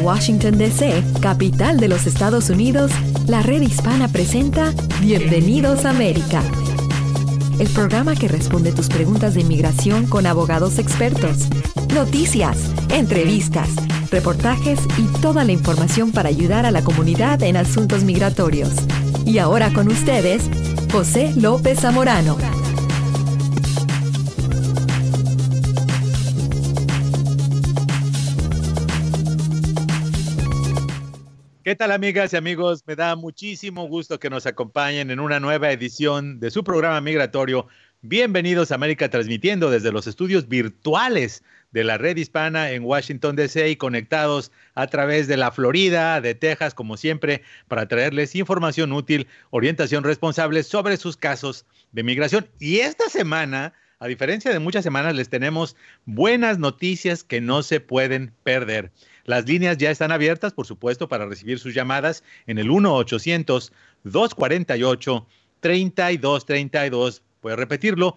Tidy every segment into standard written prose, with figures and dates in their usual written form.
Washington, D.C., capital de los Estados Unidos, la Red Hispana presenta Bienvenidos a América, el programa que responde tus preguntas de inmigración con abogados expertos, noticias, entrevistas, reportajes y toda la información para ayudar a la comunidad en asuntos migratorios. Y ahora con ustedes, José López Zamorano. ¿Qué tal, amigas y amigos? Me da muchísimo gusto que nos acompañen en una nueva edición de su programa migratorio. Bienvenidos a América, transmitiendo desde los estudios virtuales de la Red Hispana en Washington, D.C. y conectados a través de la Florida, de Texas, como siempre, para traerles información útil, orientación responsable sobre sus casos de migración. Y esta semana, a diferencia de muchas semanas, les tenemos buenas noticias que no se pueden perder. Las líneas ya están abiertas, por supuesto, para recibir sus llamadas en el 1-800-248-3232. Puede repetirlo,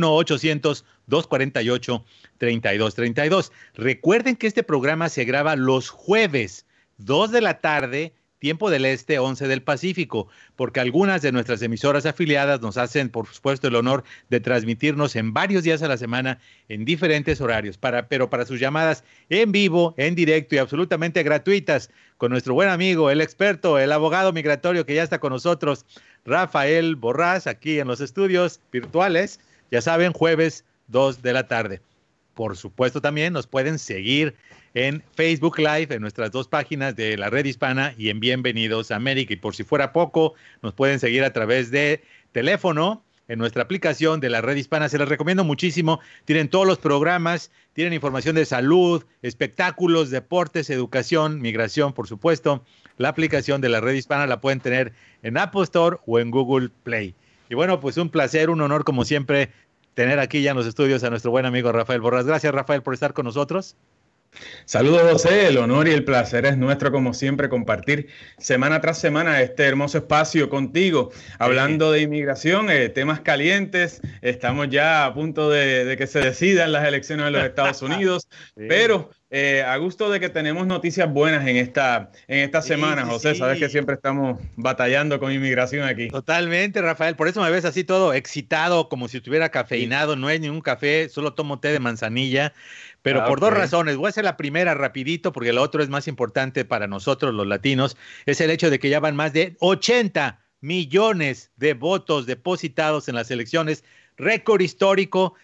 1-800-248-3232. Recuerden que este programa se graba los jueves, 2 de la tarde, tiempo del Este, 11 del Pacífico, porque algunas de nuestras emisoras afiliadas nos hacen, por supuesto, el honor de transmitirnos en varios días a la semana en diferentes horarios, pero para sus llamadas en vivo, en directo y absolutamente gratuitas, con nuestro buen amigo, el experto, el abogado migratorio que ya está con nosotros, Rafael Borrás, aquí en los estudios virtuales, ya saben, jueves 2 de la tarde. Por supuesto, también nos pueden seguir en Facebook Live, en nuestras dos páginas de la Red Hispana y en Bienvenidos a América. Y por si fuera poco, nos pueden seguir a través de teléfono en nuestra aplicación de la Red Hispana. Se les recomiendo muchísimo. Tienen todos los programas, tienen información de salud, espectáculos, deportes, educación, migración, por supuesto. La aplicación de la Red Hispana la pueden tener en Apple Store o en Google Play. Y bueno, pues un placer, un honor, como siempre, tener aquí ya en los estudios a nuestro buen amigo Rafael Borrás. Gracias, Rafael, por estar con nosotros. Saludos, José, el honor y el placer es nuestro, como siempre, compartir semana tras semana este hermoso espacio contigo, hablando de inmigración, temas calientes. Estamos ya a punto de que se decidan las elecciones en los Estados Unidos, sí. Pero a gusto de que tenemos noticias buenas en esta semana, José. Sabes que siempre estamos batallando con inmigración aquí. Totalmente, Rafael, por eso me ves así todo excitado, como si estuviera cafeinado. No es ningún café, solo tomo té de manzanilla. Pero por dos razones. Voy a hacer la primera rapidito, porque la otra es más importante para nosotros los latinos. Es el hecho de que ya van más de 80 millones de votos depositados en las elecciones. Récord histórico.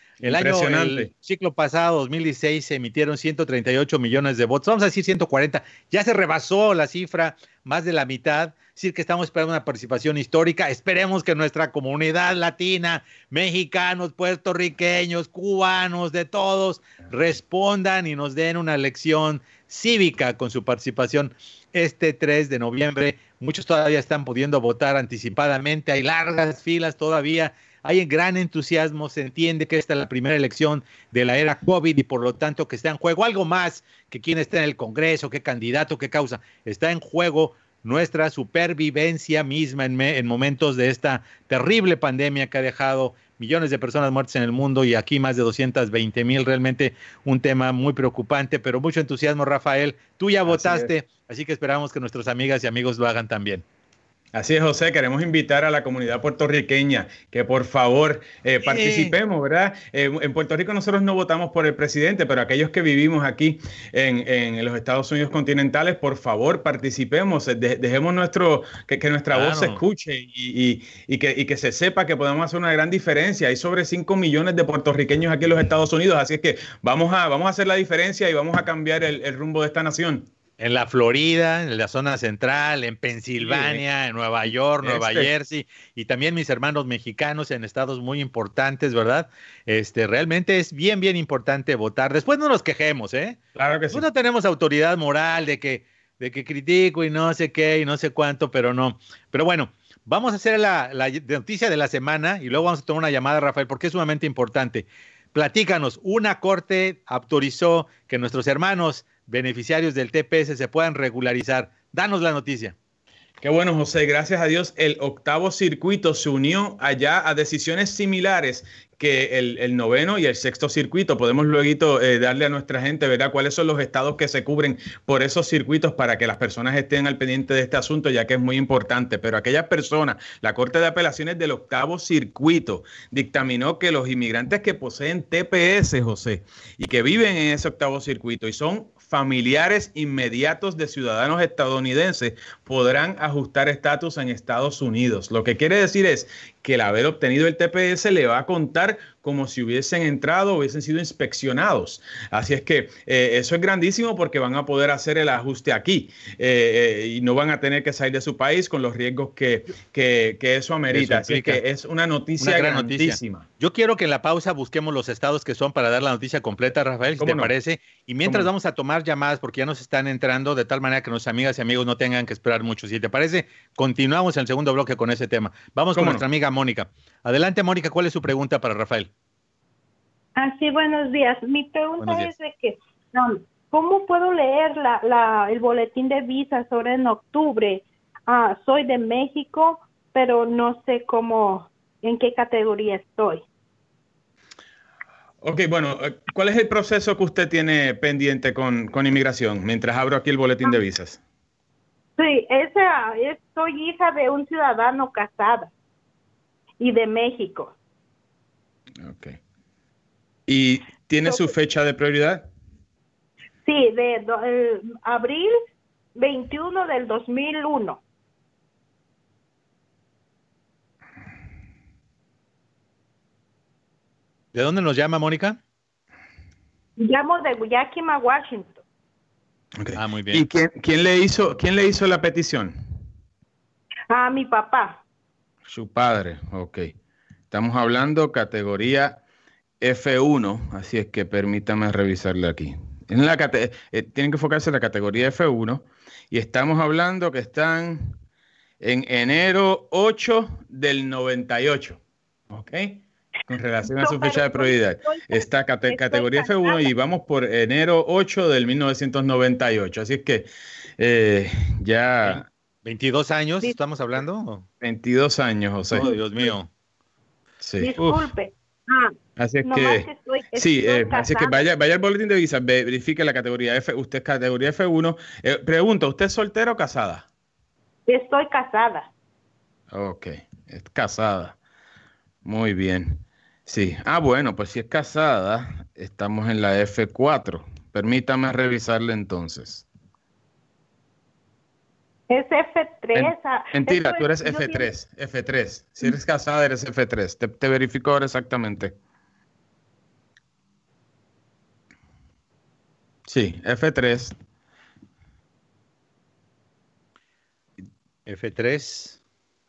El ciclo pasado, 2016, se emitieron 138 millones de votos. Vamos a decir 140. Ya se rebasó la cifra, más de la mitad. Es decir, que estamos esperando una participación histórica. Esperemos que nuestra comunidad latina, mexicanos, puertorriqueños, cubanos, de todos, respondan y nos den una lección cívica con su participación este 3 de noviembre. Muchos todavía están pudiendo votar anticipadamente. Hay largas filas todavía. Hay gran entusiasmo, se entiende que esta es la primera elección de la era COVID y por lo tanto que está en juego algo más que quién está en el Congreso, qué candidato, qué causa. Está en juego nuestra supervivencia misma en momentos de esta terrible pandemia que ha dejado millones de personas muertas en el mundo y aquí más de 220,000. Realmente un tema muy preocupante, pero mucho entusiasmo, Rafael. Tú ya votaste, así que esperamos que nuestras amigas y amigos lo hagan también. Así es, José, queremos invitar a la comunidad puertorriqueña que por favor participemos, ¿verdad? En Puerto Rico nosotros no votamos por el presidente, pero aquellos que vivimos aquí en los Estados Unidos continentales, por favor participemos, dejemos que nuestra voz se escuche y que se sepa que podemos hacer una gran diferencia. Hay sobre 5 millones de puertorriqueños aquí en los Estados Unidos, así es que vamos a hacer la diferencia y vamos a cambiar el rumbo de esta nación. En la Florida, en la zona central, en Pensilvania, en Nueva York, Nueva Jersey, y también mis hermanos mexicanos en estados muy importantes, ¿verdad? Realmente es bien, bien importante votar. Después no nos quejemos, ¿eh? Claro que sí. Nosotros no tenemos autoridad moral de que critico y no sé qué y no sé cuánto, pero no. Pero bueno, vamos a hacer la noticia de la semana y luego vamos a tomar una llamada, Rafael, porque es sumamente importante. Platícanos, una corte autorizó que nuestros hermanos beneficiarios del TPS se puedan regularizar. Danos la noticia. Qué bueno, José. Gracias a Dios, el octavo circuito se unió allá a decisiones similares que el noveno y el sexto circuito. Podemos luego darle a nuestra gente, ¿verdad?, cuáles son los estados que se cubren por esos circuitos para que las personas estén al pendiente de este asunto, ya que es muy importante. Pero aquellas personas, la Corte de Apelaciones del octavo circuito dictaminó que los inmigrantes que poseen TPS, José, y que viven en ese octavo circuito y son familiares inmediatos de ciudadanos estadounidenses podrán ajustar estatus en Estados Unidos. Lo que quiere decir es que el haber obtenido el TPS le va a contar como si hubiesen entrado, hubiesen sido inspeccionados. Así es que eso es grandísimo porque van a poder hacer el ajuste aquí y no van a tener que salir de su país con los riesgos que eso amerita. Así es que es una noticia grandísima. Noticia. Yo quiero que en la pausa busquemos los estados que son para dar la noticia completa, Rafael, si te parece. Y mientras vamos a tomar llamadas porque ya nos están entrando de tal manera que nuestras amigas y amigos no tengan que esperar mucho. Si te parece, continuamos en el segundo bloque con ese tema. Vamos con nuestra amiga Mónica. Adelante, Mónica, ¿cuál es su pregunta para Rafael? Sí, buenos días. Mi pregunta es de que, ¿cómo puedo leer el boletín de visa sobre en octubre? Soy de México, pero no sé en qué categoría estoy. Ok, bueno, ¿cuál es el proceso que usted tiene pendiente con inmigración mientras abro aquí el boletín de visas? Sí, soy hija de un ciudadano casada y de México. Ok. ¿Y tiene su fecha de prioridad? Sí, de abril 21 del 2001. ¿De dónde nos llama, Mónica? Llamo de Yakima, Washington. Okay. Muy bien. ¿Y quién le hizo la petición? Mi papá. Su padre, ok. Estamos hablando categoría F1, así es que permítame revisarle aquí. Tienen que enfocarse en la categoría F1 y estamos hablando que están en enero 8 del 98, ¿ok? Con relación a su fecha de prioridad. Está categoría F1 y vamos por enero 8 del 1998, así es que ya... 22 años, ¿estamos hablando? 22 años, José. Oh, Dios mío. Sí. Disculpe. Así es que, así que vaya al boletín de visa, verifique la categoría F. Usted es categoría F1. Pregunta, ¿usted es soltera o casada? Estoy casada. Ok, es casada. Muy bien. Sí. Bueno, pues si es casada, estamos en la F4. Permítame revisarle entonces. Es F3. Mentira, tú eres F3. F3. Si eres casada, eres F3. Te verifico ahora exactamente. Sí, F3. F3.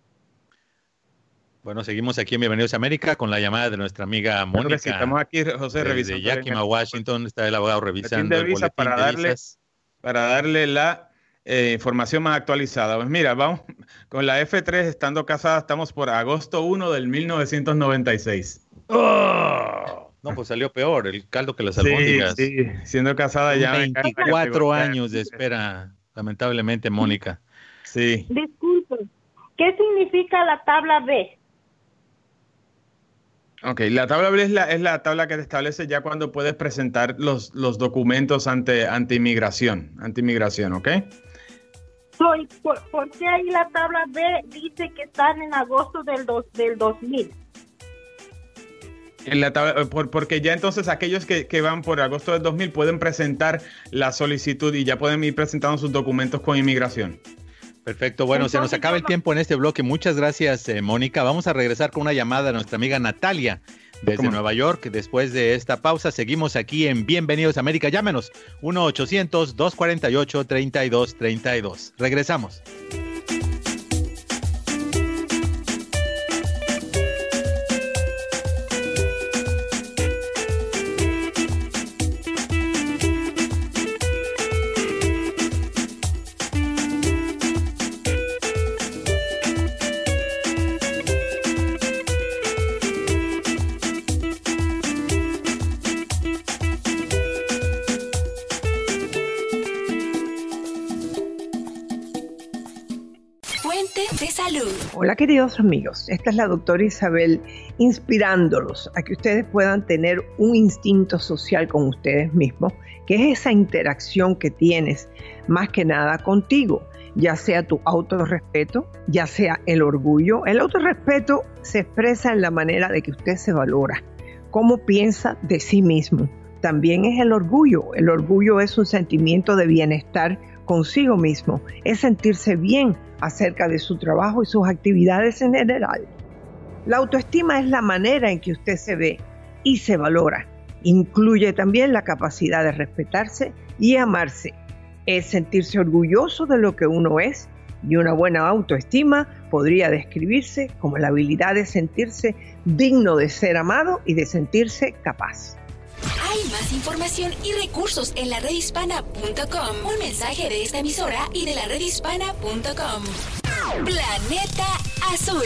Bueno, seguimos aquí en Bienvenidos a América con la llamada de nuestra amiga Mónica. Sí, estamos aquí, José, revisando. De Yakima, Washington, está el abogado revisando el boletín de visas. Para darle la información más actualizada. Pues mira, vamos con la F3, estando casada, estamos por agosto 1 del 1996. ¡Oh! No, pues salió peor, el caldo que las albóndigas. Sí, siendo casada ya. 24 años de espera, lamentablemente, Mónica. Sí. Disculpe, ¿qué significa la tabla B? Ok, la tabla B es la tabla que te establece ya cuando puedes presentar los documentos ante inmigración, ¿ok? ¿Por qué ahí la tabla B dice que están en agosto del 2000? En la tabla, porque ya entonces aquellos que van por agosto del 2000 pueden presentar la solicitud y ya pueden ir presentando sus documentos con inmigración. Perfecto, bueno, entonces, se nos acaba el tiempo en este bloque. Muchas gracias, Mónica. Vamos a regresar con una llamada a nuestra amiga Natalia desde Nueva York. Después de esta pausa, seguimos aquí en Bienvenidos a América. Llámenos, 1-800-248-3232. Regresamos. Fuente de salud. Hola queridos amigos, esta es la doctora Isabel inspirándolos a que ustedes puedan tener un instinto social con ustedes mismos, que es esa interacción que tienes más que nada contigo, ya sea tu autorrespeto, ya sea el orgullo. El autorrespeto se expresa en la manera de que usted se valora, cómo piensa de sí mismo. También es el orgullo. El orgullo es un sentimiento de bienestar consigo mismo, es sentirse bien acerca de su trabajo y sus actividades en general. La autoestima es la manera en que usted se ve y se valora. Incluye también la capacidad de respetarse y amarse. Es sentirse orgulloso de lo que uno es, y una buena autoestima podría describirse como la habilidad de sentirse digno de ser amado y de sentirse capaz. Hay más información y recursos en la redhispana.com. Un mensaje de esta emisora y de la redhispana.com. Planeta Azul.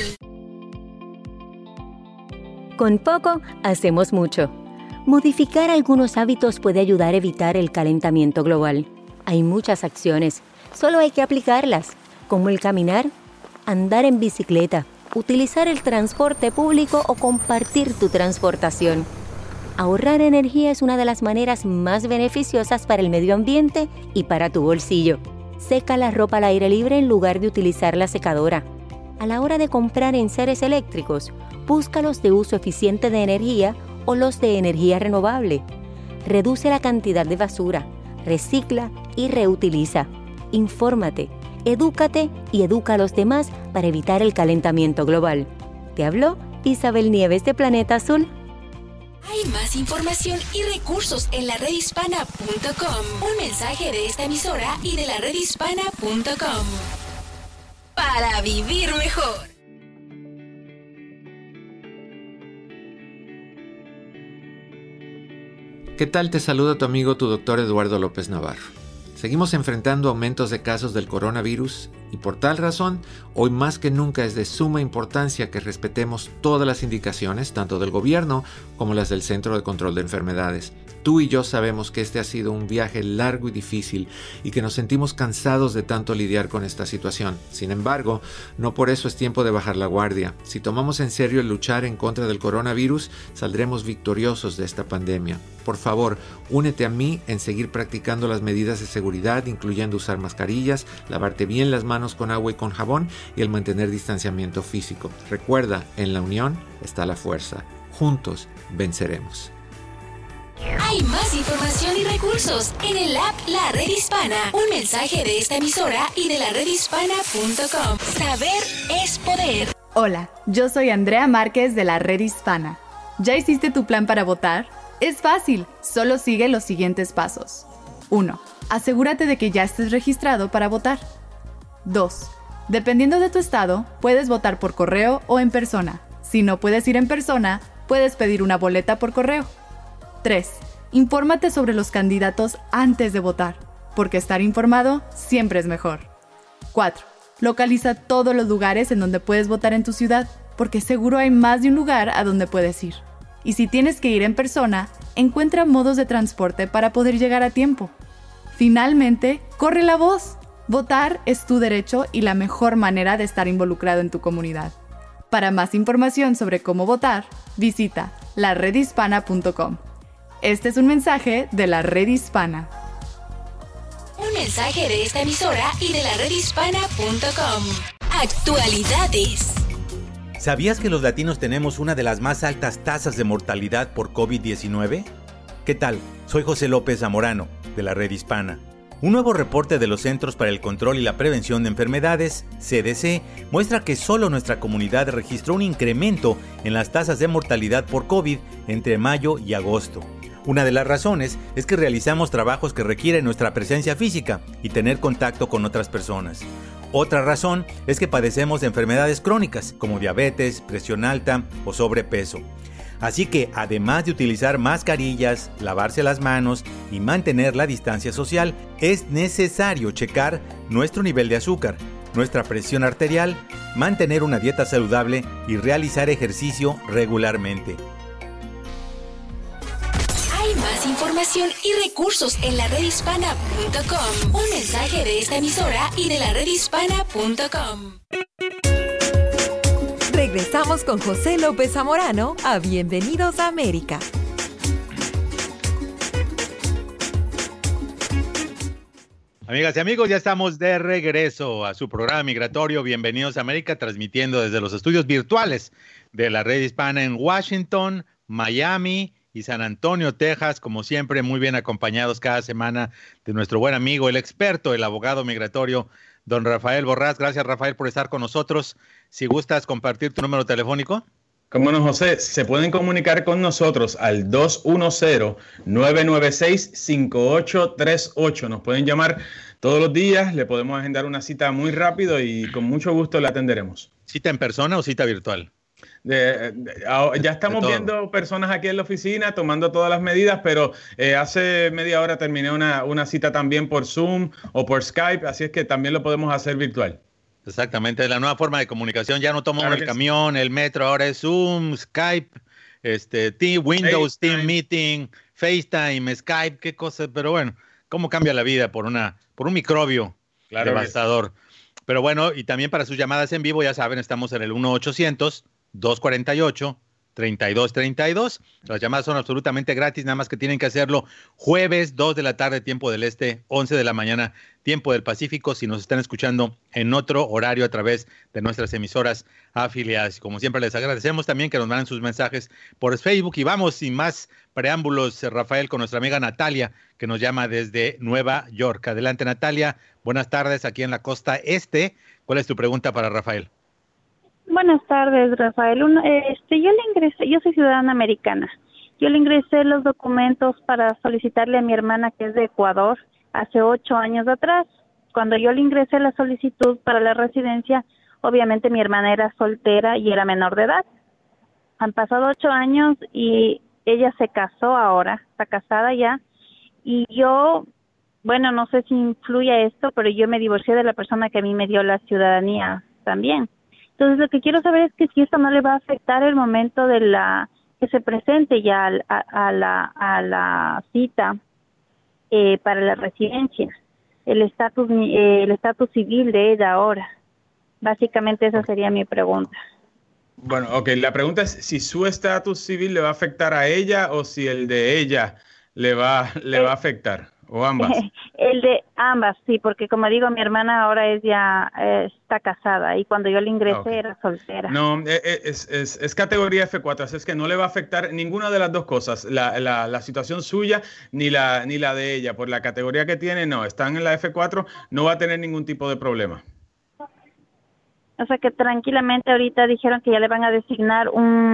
Con poco hacemos mucho. Modificar algunos hábitos puede ayudar a evitar el calentamiento global. Hay muchas acciones, solo hay que aplicarlas, como el caminar, andar en bicicleta, utilizar el transporte público o compartir tu transportación. Ahorrar energía es una de las maneras más beneficiosas para el medio ambiente y para tu bolsillo. Seca la ropa al aire libre en lugar de utilizar la secadora. A la hora de comprar enseres eléctricos, busca los de uso eficiente de energía o los de energía renovable. Reduce la cantidad de basura, recicla y reutiliza. Infórmate, edúcate y educa a los demás para evitar el calentamiento global. Te habló Isabel Nieves de Planeta Azul. Hay más información y recursos en la redhispana.com. Un mensaje de esta emisora y de la redhispana.com. Para vivir mejor. ¿Qué tal? Te saluda tu amigo, tu doctor Eduardo López Navarro. Seguimos enfrentando aumentos de casos del coronavirus y por tal razón, hoy más que nunca es de suma importancia que respetemos todas las indicaciones, tanto del gobierno como las del Centro de Control de Enfermedades. Tú y yo sabemos que este ha sido un viaje largo y difícil y que nos sentimos cansados de tanto lidiar con esta situación. Sin embargo, no por eso es tiempo de bajar la guardia. Si tomamos en serio el luchar en contra del coronavirus, saldremos victoriosos de esta pandemia. Por favor, únete a mí en seguir practicando las medidas de seguridad, incluyendo usar mascarillas, lavarte bien las manos con agua y con jabón y el mantener distanciamiento físico. Recuerda, en la unión está la fuerza. Juntos venceremos. Hay más información y recursos en el app La Red Hispana. Un mensaje de esta emisora y de la redhispana.com. Saber es poder. Hola, yo soy Andrea Márquez de la Red Hispana. ¿Ya hiciste tu plan para votar? Es fácil, solo sigue los siguientes pasos. 1. Asegúrate de que ya estés registrado para votar. 2. Dependiendo de tu estado, puedes votar por correo o en persona. Si no puedes ir en persona, puedes pedir una boleta por correo. 3. Infórmate sobre los candidatos antes de votar, porque estar informado siempre es mejor. 4. Localiza todos los lugares en donde puedes votar en tu ciudad, porque seguro hay más de un lugar a donde puedes ir. Y si tienes que ir en persona, encuentra modos de transporte para poder llegar a tiempo. Finalmente, corre la voz. Votar es tu derecho y la mejor manera de estar involucrado en tu comunidad. Para más información sobre cómo votar, visita laredhispana.com. Este es un mensaje de la Red Hispana. Un mensaje de esta emisora y de la redhispana.com. Actualidades. ¿Sabías que los latinos tenemos una de las más altas tasas de mortalidad por COVID-19? ¿Qué tal? Soy José López Zamorano, de la Red Hispana. Un nuevo reporte de los Centros para el Control y la Prevención de Enfermedades, CDC, muestra que solo nuestra comunidad registró un incremento en las tasas de mortalidad por COVID entre mayo y agosto. Una de las razones es que realizamos trabajos que requieren nuestra presencia física y tener contacto con otras personas. Otra razón es que padecemos de enfermedades crónicas como diabetes, presión alta o sobrepeso. Así que, además de utilizar mascarillas, lavarse las manos y mantener la distancia social, es necesario checar nuestro nivel de azúcar, nuestra presión arterial, mantener una dieta saludable y realizar ejercicio regularmente. Hay más información y recursos en la redhispana.com. Un mensaje de esta emisora y de la redhispana.com. Regresamos con José López Zamorano a Bienvenidos a América. Amigas y amigos, ya estamos de regreso a su programa migratorio Bienvenidos a América, transmitiendo desde los estudios virtuales de la Red Hispana en Washington, Miami y San Antonio, Texas, como siempre, muy bien acompañados cada semana de nuestro buen amigo, el experto, el abogado migratorio, don Rafael Borrás. Gracias, Rafael, por estar con nosotros. Si gustas compartir tu número telefónico. Cómo no, José, se pueden comunicar con nosotros al 210-996-5838. Nos pueden llamar todos los días, le podemos agendar una cita muy rápido y con mucho gusto la atenderemos. ¿Cita en persona o cita virtual? Ya estamos viendo personas aquí en la oficina tomando todas las medidas, pero hace media hora terminé una cita también por Zoom o por Skype, así es que también lo podemos hacer virtual. Exactamente, es la nueva forma de comunicación. Ya no tomamos el camión, el metro, ahora es Zoom, Skype, Windows, Team Meeting, FaceTime, Skype, qué cosa. Pero bueno, cómo cambia la vida por un microbio devastador. Pero bueno, y también para sus llamadas en vivo, ya saben, estamos en el 1-800-248-3232. Las llamadas son absolutamente gratis, nada más que tienen que hacerlo jueves, 2 de la tarde, tiempo del este, 11 de la mañana, tiempo del Pacífico, si nos están escuchando en otro horario a través de nuestras emisoras afiliadas. Como siempre, les agradecemos también que nos manden sus mensajes por Facebook. Y vamos, sin más preámbulos, Rafael, con nuestra amiga Natalia, que nos llama desde Nueva York. Adelante, Natalia. Buenas tardes, aquí en la costa este. ¿Cuál es tu pregunta para Rafael? Buenas tardes, Rafael. Yo soy ciudadana americana. Yo le ingresé los documentos para solicitarle a mi hermana, que es de Ecuador, hace 8 años atrás. Cuando yo le ingresé la solicitud para la residencia, obviamente mi hermana era soltera y era menor de edad. Han pasado 8 años y ella se casó ahora, está casada ya, y yo, bueno, no sé si influye esto, pero yo me divorcié de la persona que a mí me dio la ciudadanía también. Entonces, lo que quiero saber es que si esto no le va a afectar el momento de que se presente ya a la cita para la residencia, el estatus civil de ella ahora. Básicamente esa sería mi pregunta. Bueno, ok, la pregunta es si su estatus civil le va a afectar a ella o si el de ella le va a afectar. ¿O ambas? El de ambas, sí, porque como digo, mi hermana ahora está casada y cuando yo le ingresé era soltera. No, es categoría F4, así es que no le va a afectar ninguna de las dos cosas, la situación suya ni la de ella. Por la categoría que tiene, no, están en la F4, no va a tener ningún tipo de problema. O sea que tranquilamente ahorita dijeron que ya le van a designar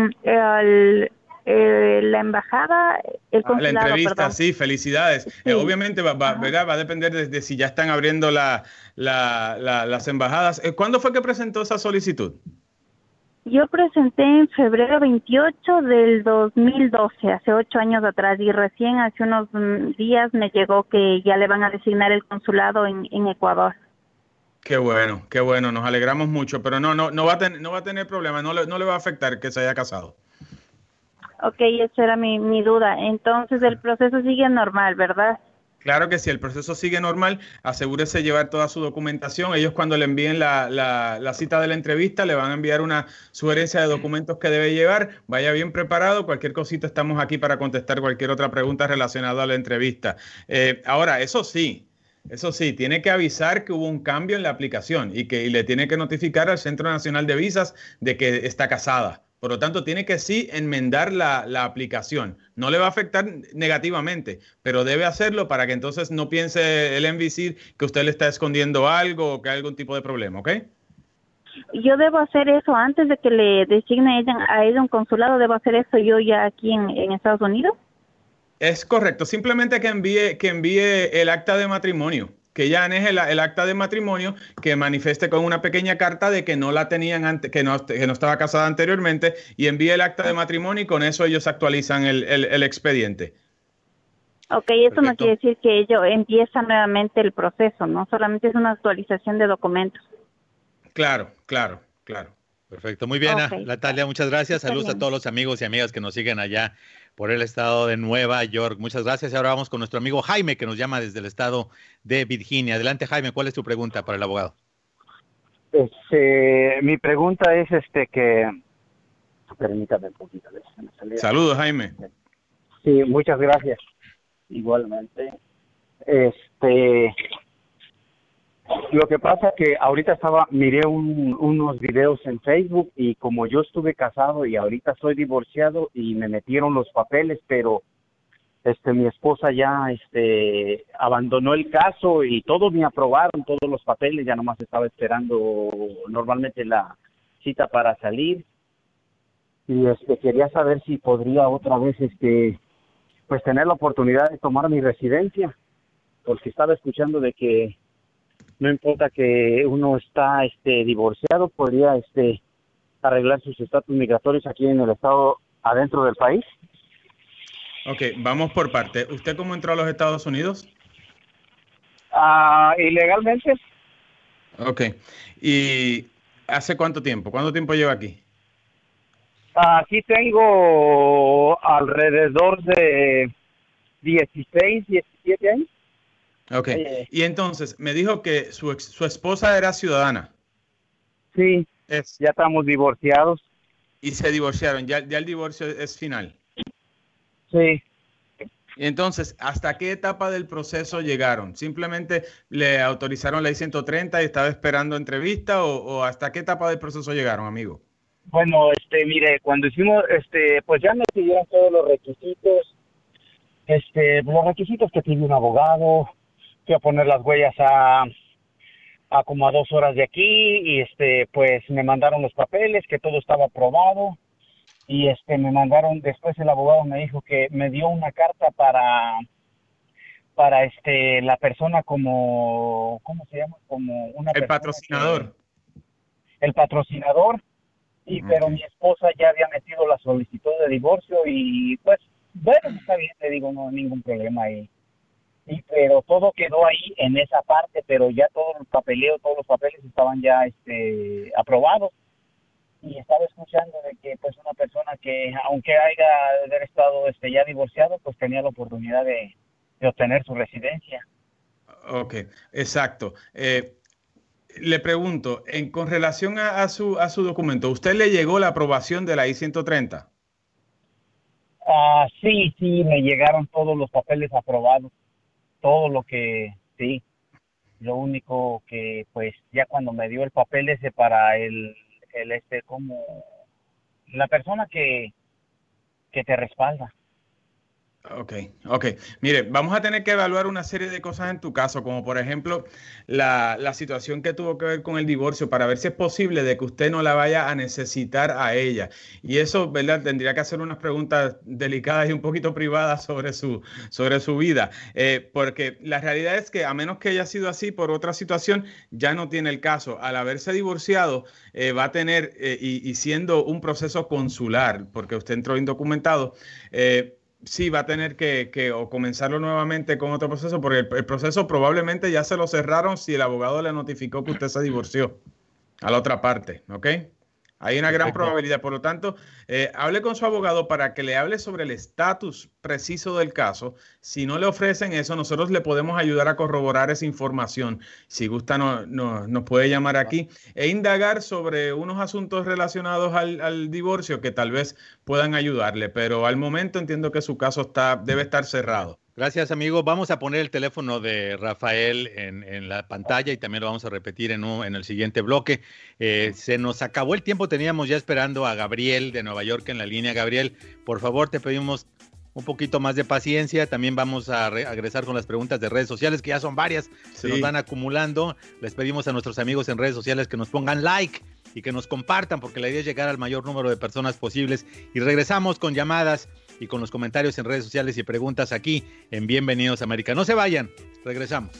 la embajada, el consulado, la entrevista, perdón. Sí, felicidades. Sí. Obviamente va a depender de si ya están abriendo las embajadas. ¿Cuándo fue que presentó esa solicitud? Yo presenté en febrero 28 del 2012, hace 8 años atrás, y recién hace unos días me llegó que ya le van a designar el consulado en Ecuador. Qué bueno, nos alegramos mucho, pero no va a tener problema, no le va a afectar que se haya casado. Ok, esa era mi duda. Entonces el proceso sigue normal, ¿verdad? Claro que sí, el proceso sigue normal. Asegúrese de llevar toda su documentación. Ellos cuando le envíen la cita de la entrevista le van a enviar una sugerencia de documentos que debe llevar. Vaya bien preparado. Cualquier cosita estamos aquí para contestar cualquier otra pregunta relacionada a la entrevista. Ahora, eso sí, tiene que avisar que hubo un cambio en la aplicación y le tiene que notificar al Centro Nacional de Visas de que está casada. Por lo tanto, tiene que sí enmendar la aplicación. No le va a afectar negativamente, pero debe hacerlo para que entonces no piense el NVC que usted le está escondiendo algo o que hay algún tipo de problema, ¿ok? Yo debo hacer eso antes de que le designe a ella un consulado. ¿Debo hacer eso yo ya aquí en Estados Unidos? Es correcto. Simplemente que envíe el acta de matrimonio. Que ya es el acta de matrimonio, que manifieste con una pequeña carta de que no la tenían antes, que no estaba casada anteriormente, y envíe el acta de matrimonio y con eso ellos actualizan el expediente. Ok, eso Perfecto. No quiere decir que ellos empiezan nuevamente el proceso, ¿no? Solamente es una actualización de documentos. Claro. Perfecto, muy bien, okay. Natalia, muchas gracias. Saludos a todos los amigos y amigas que nos siguen allá por el estado de Nueva York. Muchas gracias. Y ahora vamos con nuestro amigo Jaime, que nos llama desde el estado de Virginia. Adelante, Jaime, ¿cuál es tu pregunta para el abogado? Mi pregunta es que... Permítame un poquito. Saludos, Jaime. Sí, muchas gracias. Igualmente. Lo que pasa que ahorita miré unos videos en Facebook y como yo estuve casado y ahorita soy divorciado y me metieron los papeles, pero mi esposa ya abandonó el caso y todos me aprobaron, todos los papeles, ya nomás estaba esperando normalmente la cita para salir. Y quería saber si podría otra vez pues tener la oportunidad de tomar mi residencia, porque estaba escuchando de que no importa que uno está divorciado, podría arreglar sus estatus migratorios aquí en el estado adentro del país. Ok, vamos por parte. ¿Usted cómo entró a los Estados Unidos? Ilegalmente. Ok. ¿Y hace cuánto tiempo? ¿Cuánto tiempo lleva aquí? Aquí tengo alrededor de 16, 17 años. Ok. Y entonces, me dijo que su esposa era ciudadana. Sí, ya estamos divorciados. Y se divorciaron. ¿Ya el divorcio es final? Sí. Y entonces, ¿hasta qué etapa del proceso llegaron? ¿Simplemente le autorizaron la I-130 y estaba esperando entrevista o hasta qué etapa del proceso llegaron, amigo? Bueno, mire, cuando hicimos, pues ya me pidieron todos los requisitos, los requisitos que pide un abogado, fui a poner las huellas a como a 2 horas de aquí y pues me mandaron los papeles, que todo estaba aprobado y me mandaron, después el abogado me dijo que me dio una carta para la persona como, ¿cómo se llama? Como una el patrocinador. El patrocinador. Y pero mi esposa ya había metido la solicitud de divorcio y pues bueno, está bien, le digo, no hay ningún problema pero todo quedó ahí en esa parte, pero ya todo el papeleo, todos los papeles estaban ya aprobados. Y estaba escuchando de que pues una persona que aunque haya de haber estado ya divorciado, pues tenía la oportunidad de obtener su residencia. Ok, exacto. Le pregunto, con relación a su documento, ¿usted le llegó la aprobación de la I-130? Sí, me llegaron todos los papeles aprobados, todo lo que, sí. Lo único que, pues, ya cuando me dio el papel ese para como la persona que te respalda. Ok. Mire, vamos a tener que evaluar una serie de cosas en tu caso, como por ejemplo la situación que tuvo que ver con el divorcio, para ver si es posible de que usted no la vaya a necesitar a ella. Y eso, ¿verdad? Tendría que hacer unas preguntas delicadas y un poquito privadas sobre su vida, porque la realidad es que a menos que haya sido así por otra situación, ya no tiene el caso. Al haberse divorciado, va a tener, y siendo un proceso consular, porque usted entró indocumentado, sí, va a tener que o comenzarlo nuevamente con otro proceso, porque el proceso probablemente ya se lo cerraron si el abogado le notificó que usted se divorció a la otra parte, ¿ok? Hay una gran probabilidad. Por lo tanto, hable con su abogado para que le hable sobre el estatus preciso del caso. Si no le ofrecen eso, nosotros le podemos ayudar a corroborar esa información. Si gusta, nos puede llamar aquí e indagar sobre unos asuntos relacionados al divorcio que tal vez puedan ayudarle. Pero al momento entiendo que su caso debe estar cerrado. Gracias, amigo. Vamos a poner el teléfono de Rafael en la pantalla y también lo vamos a repetir en el siguiente bloque. Se nos acabó el tiempo, teníamos ya esperando a Gabriel de Nueva York en la línea. Gabriel, por favor, te pedimos un poquito más de paciencia. También vamos a regresar con las preguntas de redes sociales, que ya son varias, se nos van acumulando. Les pedimos a nuestros amigos en redes sociales que nos pongan like y que nos compartan, porque la idea es llegar al mayor número de personas posibles. Y regresamos con llamadas y con los comentarios en redes sociales y preguntas aquí en Bienvenidos a América. No se vayan, regresamos.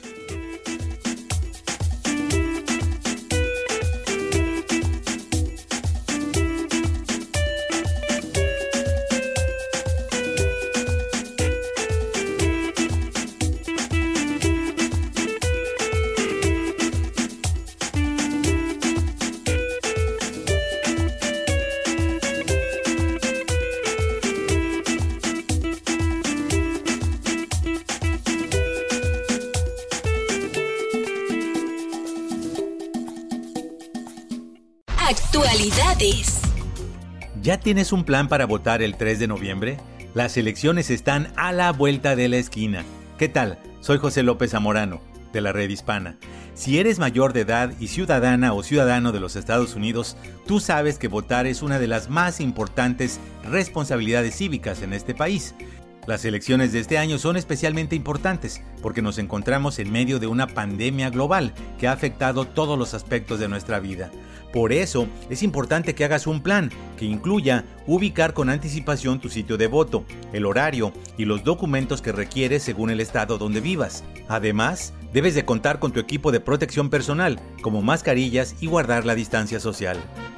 Actualidades. ¿Ya tienes un plan para votar el 3 de noviembre? Las elecciones están a la vuelta de la esquina. ¿Qué tal? Soy José López Zamorano, de la Red Hispana. Si eres mayor de edad y ciudadana o ciudadano de los Estados Unidos, tú sabes que votar es una de las más importantes responsabilidades cívicas en este país. Las elecciones de este año son especialmente importantes porque nos encontramos en medio de una pandemia global que ha afectado todos los aspectos de nuestra vida. Por eso es importante que hagas un plan que incluya ubicar con anticipación tu sitio de voto, el horario y los documentos que requieres según el estado donde vivas. Además, debes de contar con tu equipo de protección personal, como mascarillas y guardar la distancia social.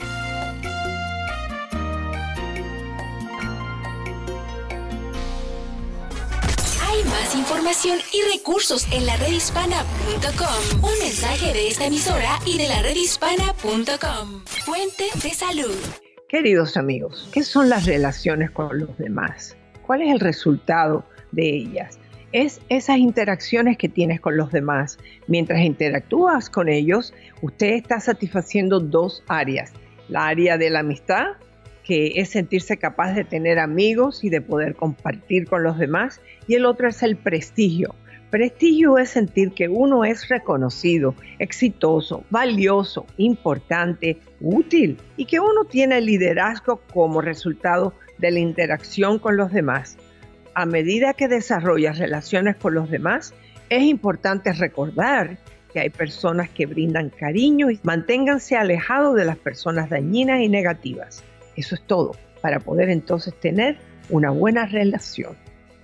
Más información y recursos en la redhispana.com. Un mensaje de esta emisora y de la redhispana.com. Fuente de salud. Queridos amigos, ¿qué son las relaciones con los demás? ¿Cuál es el resultado de ellas? Es esas interacciones que tienes con los demás. Mientras interactúas con ellos, usted está satisfaciendo dos áreas. La área de la amistad, que es sentirse capaz de tener amigos y de poder compartir con los demás, y el otro es el prestigio. Prestigio es sentir que uno es reconocido, exitoso, valioso, importante, útil, y que uno tiene liderazgo como resultado de la interacción con los demás. A medida que desarrollas relaciones con los demás, es importante recordar que hay personas que brindan cariño y manténganse alejados de las personas dañinas y negativas. Eso es todo, para poder entonces tener una buena relación.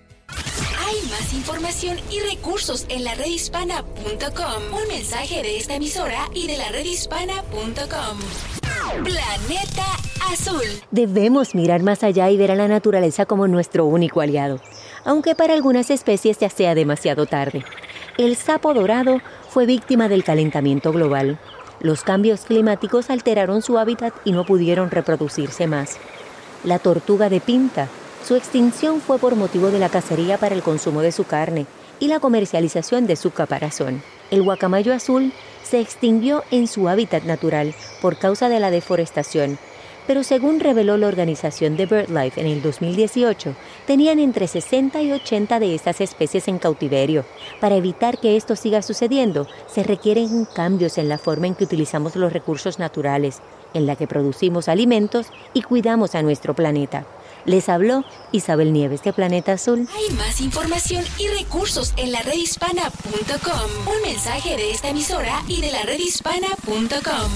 Hay más información y recursos en la redhispana.com. Un mensaje de esta emisora y de la redhispana.com. Planeta Azul. Debemos mirar más allá y ver a la naturaleza como nuestro único aliado, aunque para algunas especies ya sea demasiado tarde. El sapo dorado fue víctima del calentamiento global. Los cambios climáticos alteraron su hábitat y no pudieron reproducirse más. La tortuga de Pinta, su extinción fue por motivo de la cacería para el consumo de su carne y la comercialización de su caparazón. El guacamayo azul se extinguió en su hábitat natural por causa de la deforestación, pero según reveló la organización de BirdLife en el 2018, tenían entre 60 y 80 de estas especies en cautiverio. Para evitar que esto siga sucediendo, se requieren cambios en la forma en que utilizamos los recursos naturales, en la que producimos alimentos y cuidamos a nuestro planeta. Les habló Isabel Nieves de Planeta Azul. Hay más información y recursos en la redhispana.com. Un mensaje de esta emisora y de la redhispana.com.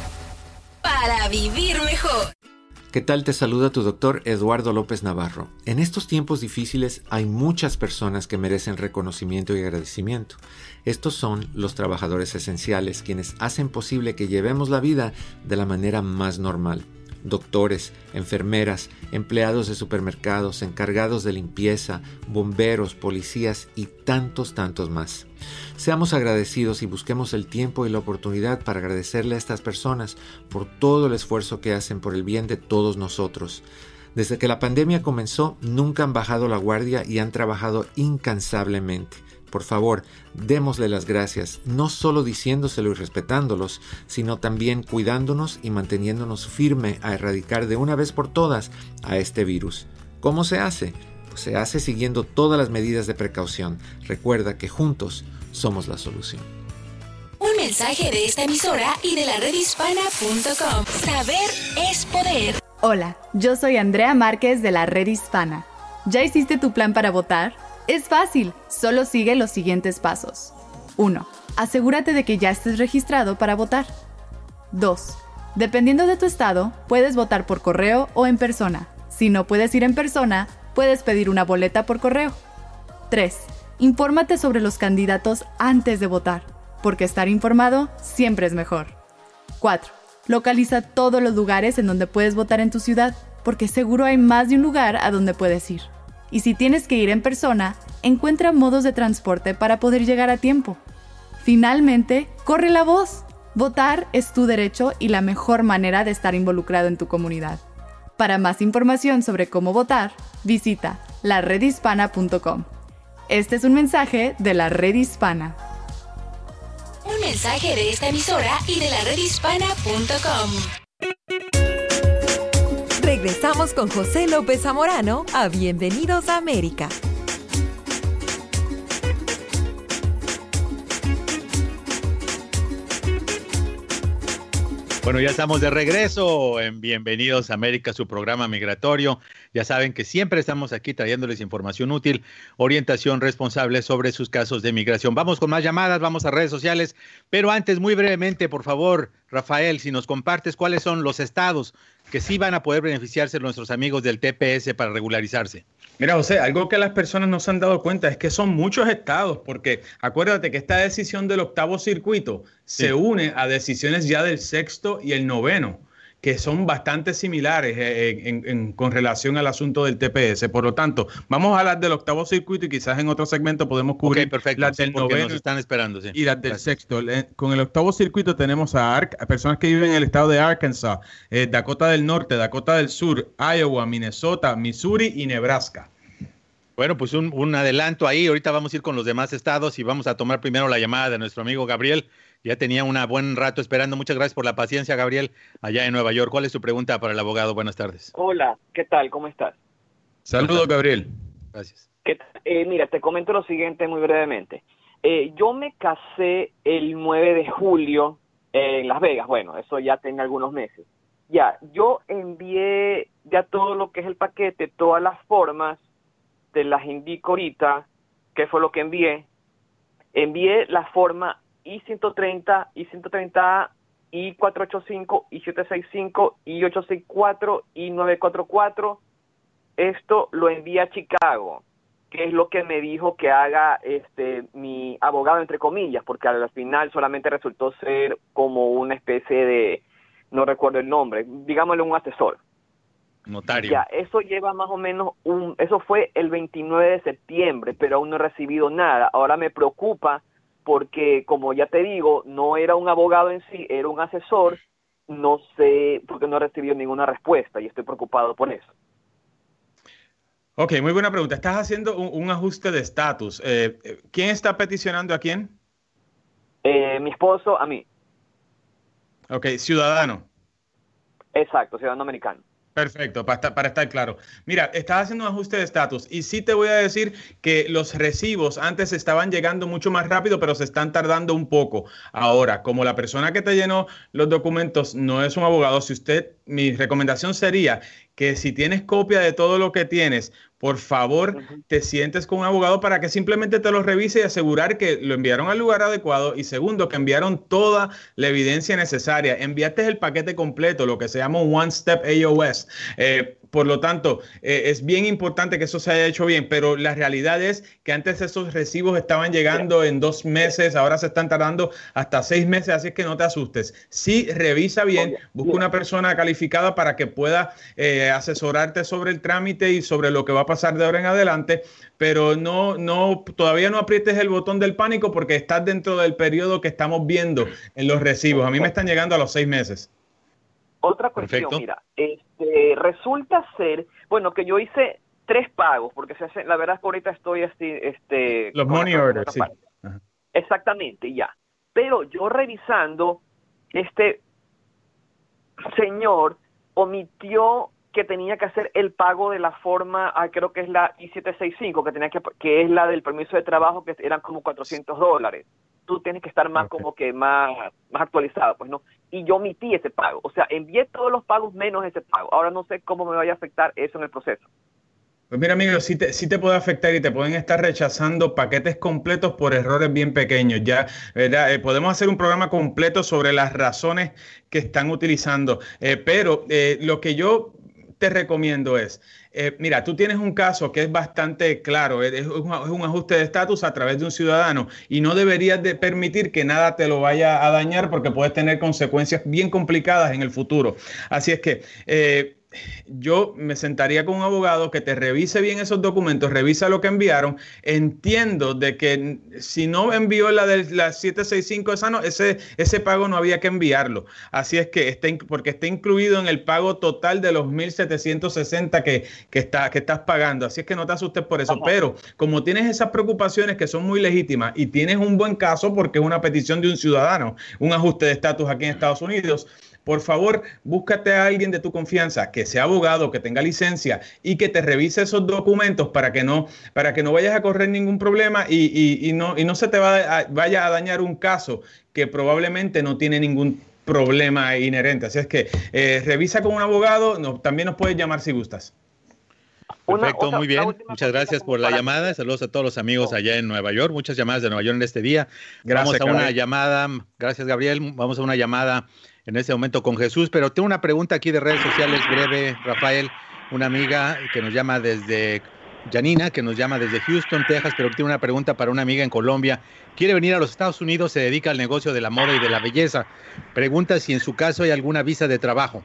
Para vivir mejor. ¿Qué tal? Te saluda tu doctor Eduardo López Navarro. En estos tiempos difíciles hay muchas personas que merecen reconocimiento y agradecimiento. Estos son los trabajadores esenciales, quienes hacen posible que llevemos la vida de la manera más normal. Doctores, enfermeras, empleados de supermercados, encargados de limpieza, bomberos, policías y tantos más. Seamos agradecidos y busquemos el tiempo y la oportunidad para agradecerle a estas personas por todo el esfuerzo que hacen por el bien de todos nosotros. Desde que la pandemia comenzó, nunca han bajado la guardia y han trabajado incansablemente. Por favor, démosle las gracias, no solo diciéndoselo y respetándolos, sino también cuidándonos y manteniéndonos firme a erradicar de una vez por todas a este virus. ¿Cómo se hace? Pues se hace siguiendo todas las medidas de precaución. Recuerda que juntos somos la solución. Un mensaje de esta emisora y de la redhispana.com. Saber es poder. Hola, yo soy Andrea Márquez de la Red Hispana. ¿Ya hiciste tu plan para votar? Es fácil, solo sigue los siguientes pasos. 1. Asegúrate de que ya estés registrado para votar. 2. Dependiendo de tu estado, puedes votar por correo o en persona. Si no puedes ir en persona, puedes pedir una boleta por correo. 3. Infórmate sobre los candidatos antes de votar, porque estar informado siempre es mejor. 4. Localiza todos los lugares en donde puedes votar en tu ciudad, porque seguro hay más de un lugar a donde puedes ir. Y si tienes que ir en persona, encuentra modos de transporte para poder llegar a tiempo. Finalmente, corre la voz. Votar es tu derecho y la mejor manera de estar involucrado en tu comunidad. Para más información sobre cómo votar, visita laredhispana.com. Este es un mensaje de la Red Hispana. Un mensaje de esta emisora y de la redhispana.com. Regresamos con José López Zamorano a Bienvenidos a América. Bueno, ya estamos de regreso en Bienvenidos a América, su programa migratorio. Ya saben que siempre estamos aquí trayéndoles información útil, orientación responsable sobre sus casos de migración. Vamos con más llamadas, vamos a redes sociales, pero antes, muy brevemente, por favor, Rafael, si nos compartes cuáles son los estados que sí van a poder beneficiarse nuestros amigos del TPS para regularizarse. Mira, José, algo que las personas no se han dado cuenta es que son muchos estados, porque acuérdate que esta decisión del 8º circuito se une a decisiones ya del 6º y el 9º, que son bastante similares con relación al asunto del TPS. Por lo tanto, vamos a hablar del 8º circuito y quizás en otro segmento podemos cubrir las del 9º nos están esperando, y las del 6º. Con el 8º circuito tenemos a personas que viven en el estado de Arkansas, Dakota del Norte, Dakota del Sur, Iowa, Minnesota, Missouri y Nebraska. Bueno, pues un adelanto ahí. Ahorita vamos a ir con los demás estados y vamos a tomar primero la llamada de nuestro amigo Gabriel. Ya tenía un buen rato esperando. Muchas gracias por la paciencia, Gabriel, allá en Nueva York. ¿Cuál es tu pregunta para el abogado? Buenas tardes. Hola, ¿qué tal? ¿Cómo estás? Saludos, Gabriel. Gracias. Mira, te comento lo siguiente muy brevemente. Yo me casé el 9 de julio en Las Vegas. Bueno, eso ya tiene algunos meses. Ya, yo envié ya todo lo que es el paquete, todas las formas, te las indico ahorita, qué fue lo que envié. Envié la forma I-130, I-130A, I-485, I-765, I-864, I-944. Esto lo envié a Chicago, que es lo que me dijo que haga mi abogado, entre comillas, porque al final solamente resultó ser como una especie de, no recuerdo el nombre, digámosle un asesor. Notario. Ya, eso lleva más o menos eso fue el 29 de septiembre, pero aún no he recibido nada. Ahora me preocupa porque, como ya te digo, no era un abogado en sí, era un asesor. No sé, porque no he recibido ninguna respuesta y estoy preocupado por eso. Ok, muy buena pregunta. Estás haciendo un ajuste de estatus. ¿Quién está peticionando a quién? Mi esposo, a mí. Ok, ciudadano. Exacto, ciudadano americano. Perfecto, para estar claro. Mira, estás haciendo un ajuste de estatus y sí te voy a decir que los recibos antes estaban llegando mucho más rápido, pero se están tardando un poco. Ahora, como la persona que te llenó los documentos no es un abogado, mi recomendación sería que si tienes copia de todo lo que tienes, por favor, te sientes con un abogado para que simplemente te lo revise y asegurar que lo enviaron al lugar adecuado. Y segundo, que enviaron toda la evidencia necesaria. Enviaste el paquete completo, lo que se llama un One Step AOS. Por lo tanto, es bien importante que eso se haya hecho bien, pero la realidad es que antes esos recibos estaban llegando en 2 meses, ahora se están tardando hasta 6 meses, así es que no te asustes. Sí, revisa bien, busca una persona calificada para que pueda asesorarte sobre el trámite y sobre lo que va a pasar de ahora en adelante, pero todavía no aprietes el botón del pánico porque estás dentro del periodo que estamos viendo en los recibos. A mí me están llegando a los 6 meses. Otra cuestión, mira, resulta ser, bueno, que yo hice 3 pagos, porque la verdad es que ahorita estoy los money orders, sí. Exactamente, ya. Pero yo revisando, este señor omitió que tenía que hacer el pago de la forma, creo que es la I-765, que es la del permiso de trabajo, que eran como $400. Tú tienes que estar más como que más actualizado, pues no. Y yo omití ese pago, o sea, envié todos los pagos menos ese pago. Ahora no sé cómo me vaya a afectar eso en el proceso. Pues mira, amigo, sí te puede afectar y te pueden estar rechazando paquetes completos por errores bien pequeños. Ya, ¿verdad? Podemos hacer un programa completo sobre las razones que están utilizando, pero lo que yo te recomiendo es, mira, tú tienes un caso que es bastante claro, es un ajuste de estatus a través de un ciudadano y no deberías de permitir que nada te lo vaya a dañar porque puedes tener consecuencias bien complicadas en el futuro. Así es que yo me sentaría con un abogado que te revise bien esos documentos, revisa lo que enviaron. Entiendo de que si no envió la de la 765, ese pago no había que enviarlo. Así es que porque está incluido en el pago total de los 1,760 que estás pagando. Así es que no te asustes por eso. Pero como tienes esas preocupaciones que son muy legítimas y tienes un buen caso porque es una petición de un ciudadano, un ajuste de estatus aquí en Estados Unidos, por favor, búscate a alguien de tu confianza que sea abogado, que tenga licencia y que te revise esos documentos para que no vayas a correr ningún problema y no se te vaya a dañar un caso que probablemente no tiene ningún problema inherente. Así es que revisa con un abogado, también nos puedes llamar si gustas. Perfecto, muy bien. Muchas gracias por la llamada. Saludos a todos los amigos allá en Nueva York. Muchas llamadas de Nueva York en este día. Vamos a una llamada. Gracias, Gabriel. Vamos a una llamada en este momento con Jesús, pero tengo una pregunta aquí de redes sociales breve, Rafael. Una amiga que nos llama desde Janina, que nos llama desde Houston, Texas, pero tiene una pregunta para una amiga en Colombia. Quiere venir a los Estados Unidos, se dedica al negocio de la moda y de la belleza. Pregunta si en su caso hay alguna visa de trabajo.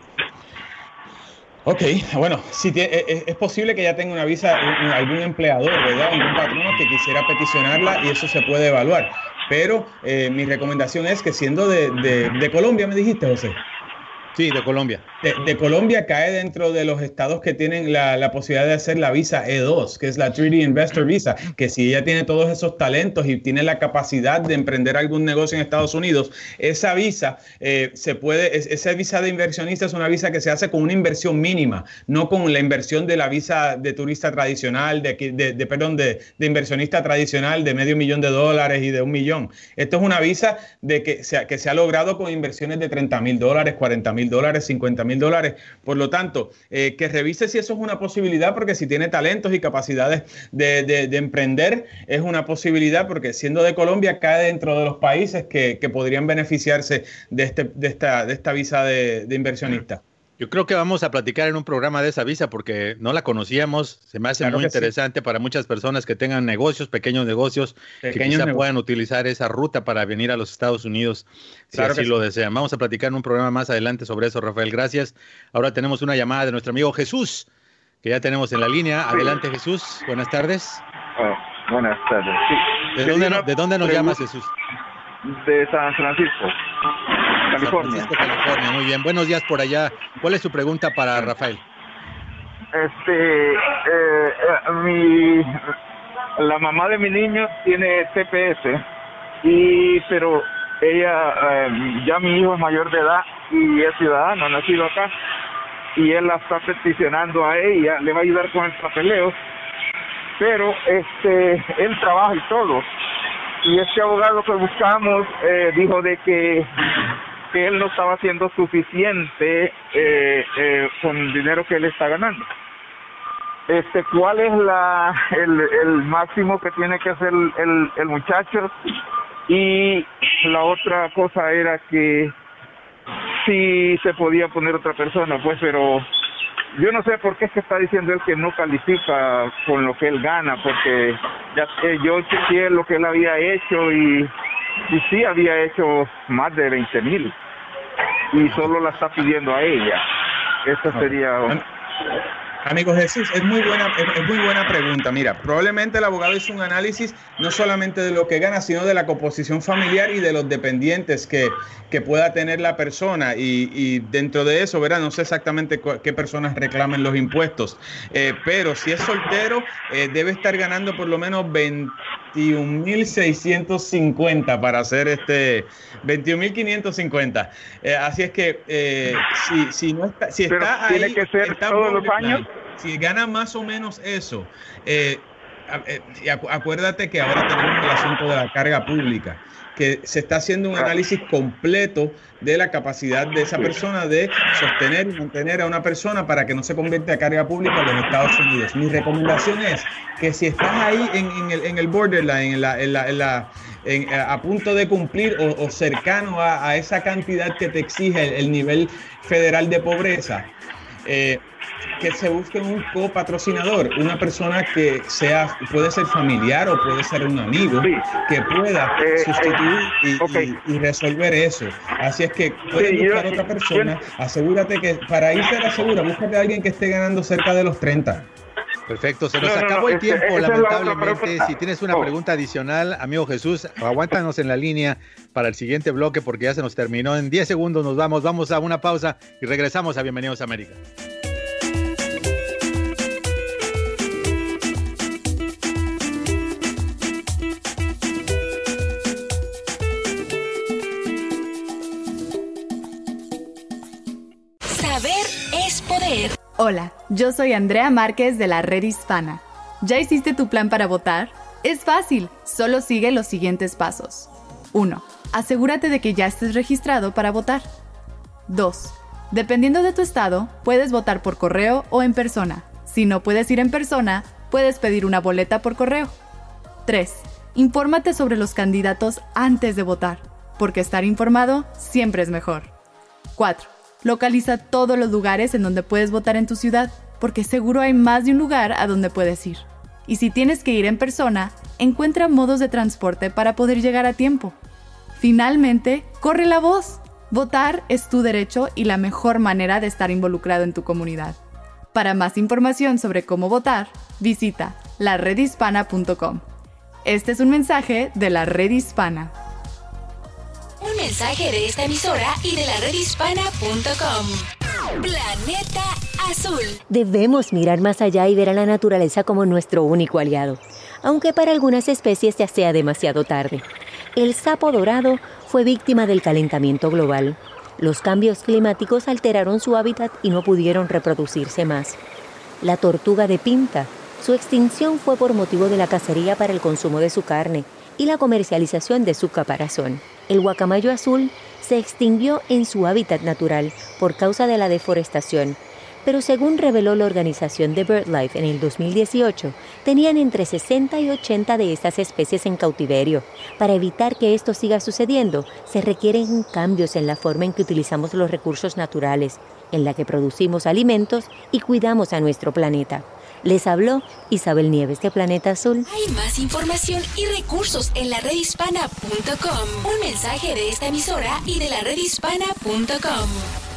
Ok, bueno, es posible que ya tenga una visa algún empleador, ¿verdad? Algún patrón que quisiera peticionarla y eso se puede evaluar. Pero mi recomendación es que siendo de Colombia, ¿me dijiste, José? Sí, de Colombia. De Colombia cae dentro de los estados que tienen la posibilidad de hacer la visa E2, que es la 3D Investor Visa, que si ella tiene todos esos talentos y tiene la capacidad de emprender algún negocio en Estados Unidos, esa visa esa visa de inversionista es una visa que se hace con una inversión mínima, no con la inversión de la visa de turista tradicional, de inversionista tradicional de $500,000 y de $1 millón. Esto es una visa que se ha logrado con inversiones de $30,000, $40,000, $50,000. Por lo tanto, que revise si eso es una posibilidad, porque si tiene talentos y capacidades de emprender, es una posibilidad, porque siendo de Colombia cae dentro de los países que podrían beneficiarse de esta visa de inversionista. Yo creo que vamos a platicar en un programa de esa visa porque no la conocíamos. Se me hace muy interesante para muchas personas que tengan negocios, pequeños negocios, que quizá puedan utilizar esa ruta para venir a los Estados Unidos, si así lo desean. Vamos a platicar en un programa más adelante sobre eso, Rafael. Gracias. Ahora tenemos una llamada de nuestro amigo Jesús, que ya tenemos en la línea. Adelante, Jesús. Buenas tardes. Buenas tardes. Sí. ¿De dónde nos llamas, Jesús? De San Francisco, California. San Francisco, California. Muy bien. Buenos días por allá. ¿Cuál es su pregunta para Rafael? La mamá de mi niño tiene TPS, pero ella, ya mi hijo es mayor de edad y es ciudadano, nacido acá, y él la está peticionando a ella, le va a ayudar con el papeleo, pero él trabaja y todo. Y este abogado que buscamos dijo de que él no estaba haciendo suficiente con el dinero que él está ganando. ¿Cuál es el máximo que tiene que hacer el muchacho? Y la otra cosa era que si se podía poner otra persona, pues, pero yo no sé por qué es que está diciendo él que no califica con lo que él gana, porque yo chequeé lo que él había hecho y sí había hecho más de 20,000 y solo la está pidiendo a ella. Esa sería... Amigo Jesús, es muy buena pregunta. Mira, probablemente el abogado hizo un análisis no solamente de lo que gana, sino de la composición familiar y de los dependientes que pueda tener la persona. Y dentro de eso, ¿verdad? No sé exactamente qué personas reclamen los impuestos. Pero si es soltero, debe estar ganando por lo menos 21,650 para hacer 21,550. Así es que si no está, si está pero ahí, tiene que ser todos los años. Si gana más o menos eso, acuérdate que ahora tenemos el asunto de la carga pública, que se está haciendo un análisis completo de la capacidad de esa persona de sostener y mantener a una persona para que no se convierta a carga pública en los Estados Unidos. Mi recomendación es que si estás ahí en el borderline, a punto de cumplir o cercano a esa cantidad que te exige el nivel federal de pobreza, que se busque un copatrocinador, una persona que puede ser familiar o puede ser un amigo, que pueda sustituir y resolver eso. Así es que puedes buscar otra persona, asegúrate que para irse a la segura, búscate a alguien que esté ganando cerca de los 30. Perfecto, se nos acabó el tiempo, lamentablemente. Si tienes una pregunta adicional, amigo Jesús, aguántanos en la línea para el siguiente bloque porque ya se nos terminó. En 10 segundos nos vamos a una pausa y regresamos a Bienvenidos a América. Saber es poder. Hola, yo soy Andrea Márquez de la Red Hispana. ¿Ya hiciste tu plan para votar? Es fácil, solo sigue los siguientes pasos. 1. Asegúrate de que ya estés registrado para votar. 2. Dependiendo de tu estado, puedes votar por correo o en persona. Si no puedes ir en persona, puedes pedir una boleta por correo. 3. Infórmate sobre los candidatos antes de votar, porque estar informado siempre es mejor. 4. Localiza todos los lugares en donde puedes votar en tu ciudad, porque seguro hay más de un lugar a donde puedes ir. Y si tienes que ir en persona, encuentra modos de transporte para poder llegar a tiempo. Finalmente, corre la voz. Votar es tu derecho y la mejor manera de estar involucrado en tu comunidad. Para más información sobre cómo votar, visita laredhispana.com. Este es un mensaje de la Red Hispana. Un mensaje de esta emisora y de la redhispana.com. Planeta Azul. Debemos mirar más allá y ver a la naturaleza como nuestro único aliado, aunque para algunas especies ya sea demasiado tarde. El sapo dorado fue víctima del calentamiento global. Los cambios climáticos alteraron su hábitat y no pudieron reproducirse más. La tortuga de Pinta, su extinción fue por motivo de la cacería para el consumo de su carne y la comercialización de su caparazón. El guacamayo azul se extinguió en su hábitat natural por causa de la deforestación, pero según reveló la organización de BirdLife en el 2018, tenían entre 60 y 80 de estas especies en cautiverio. Para evitar que esto siga sucediendo, se requieren cambios en la forma en que utilizamos los recursos naturales, en la que producimos alimentos y cuidamos a nuestro planeta. Les habló Isabel Nieves de Planeta Azul. Hay más información y recursos en la redhispana.com. Un mensaje de esta emisora y de la redhispana.com.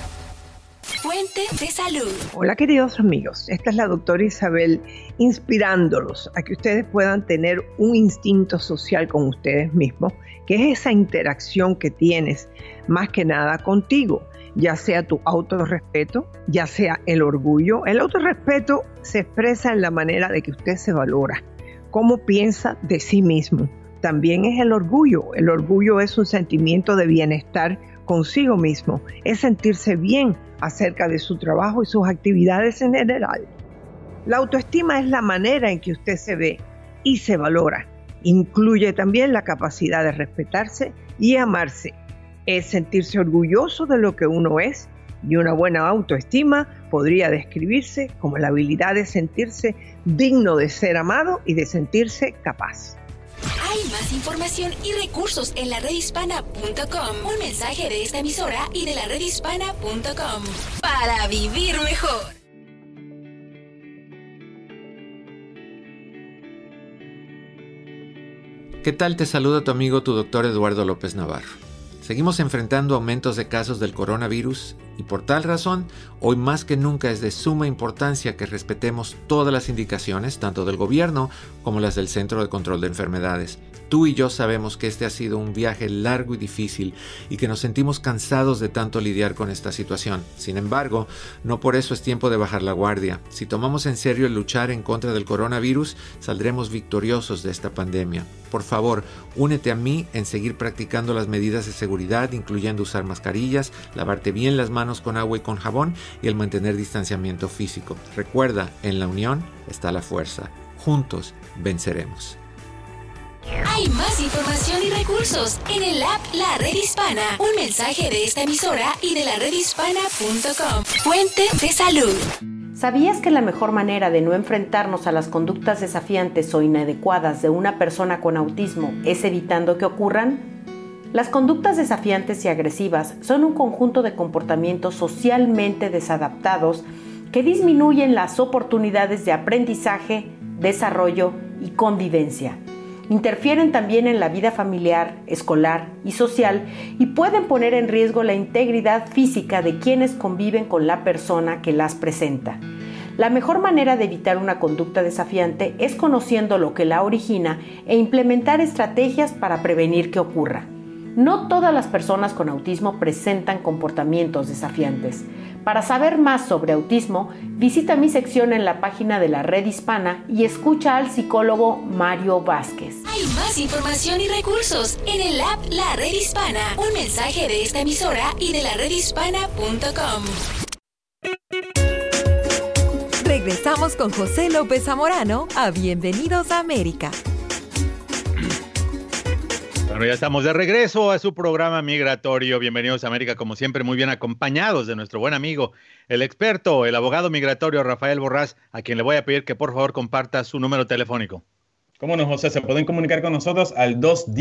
Fuente de salud. Hola queridos amigos, esta es la doctora Isabel inspirándolos a que ustedes puedan tener un instinto social con ustedes mismos, que es esa interacción que tienes más que nada contigo, ya sea tu autorrespeto, ya sea el orgullo. El autorrespeto se expresa en la manera de que usted se valora, cómo piensa de sí mismo. También es el orgullo. El orgullo es un sentimiento de bienestar consigo mismo, es sentirse bien acerca de su trabajo y sus actividades en general. La autoestima es la manera en que usted se ve y se valora. Incluye también la capacidad de respetarse y amarse. Es sentirse orgulloso de lo que uno es, y una buena autoestima podría describirse como la habilidad de sentirse digno de ser amado y de sentirse capaz. Hay más información y recursos en la redhispana.com. Un mensaje de esta emisora y de la redhispana.com. Para vivir mejor. ¿Qué tal? Te saluda tu amigo, tu doctor Eduardo López Navarro. Seguimos enfrentando aumentos de casos del coronavirus y por tal razón, hoy más que nunca es de suma importancia que respetemos todas las indicaciones, tanto del gobierno como las del Centro de Control de Enfermedades. Tú y yo sabemos que este ha sido un viaje largo y difícil y que nos sentimos cansados de tanto lidiar con esta situación. Sin embargo, no por eso es tiempo de bajar la guardia. Si tomamos en serio el luchar en contra del coronavirus, saldremos victoriosos de esta pandemia. Por favor, únete a mí en seguir practicando las medidas de seguridad, incluyendo usar mascarillas, lavarte bien las manos con agua y con jabón y el mantener distanciamiento físico. Recuerda, en la unión está la fuerza. Juntos venceremos. Hay más información y recursos en el app La Red Hispana. Un mensaje de esta emisora y de la redhispana.com. Fuente de salud. ¿Sabías que la mejor manera de no enfrentarnos a las conductas desafiantes o inadecuadas de una persona con autismo es evitando que ocurran? Las conductas desafiantes y agresivas son un conjunto de comportamientos socialmente desadaptados que disminuyen las oportunidades de aprendizaje, desarrollo y convivencia. Interfieren también en la vida familiar, escolar y social y pueden poner en riesgo la integridad física de quienes conviven con la persona que las presenta. La mejor manera de evitar una conducta desafiante es conociendo lo que la origina e implementar estrategias para prevenir que ocurra. No todas las personas con autismo presentan comportamientos desafiantes. Para saber más sobre autismo, visita mi sección en la página de la Red Hispana y escucha al psicólogo Mario Vázquez. Hay más información y recursos en el app La Red Hispana. Un mensaje de esta emisora y de la redhispana.com. Regresamos con José López Zamorano a Bienvenidos a América. Bueno, ya estamos de regreso a su programa migratorio. Bienvenidos a América, como siempre, muy bien acompañados de nuestro buen amigo, el experto, el abogado migratorio Rafael Borrás, a quien le voy a pedir que por favor comparta su número telefónico. Cómo no, José, se pueden comunicar con nosotros al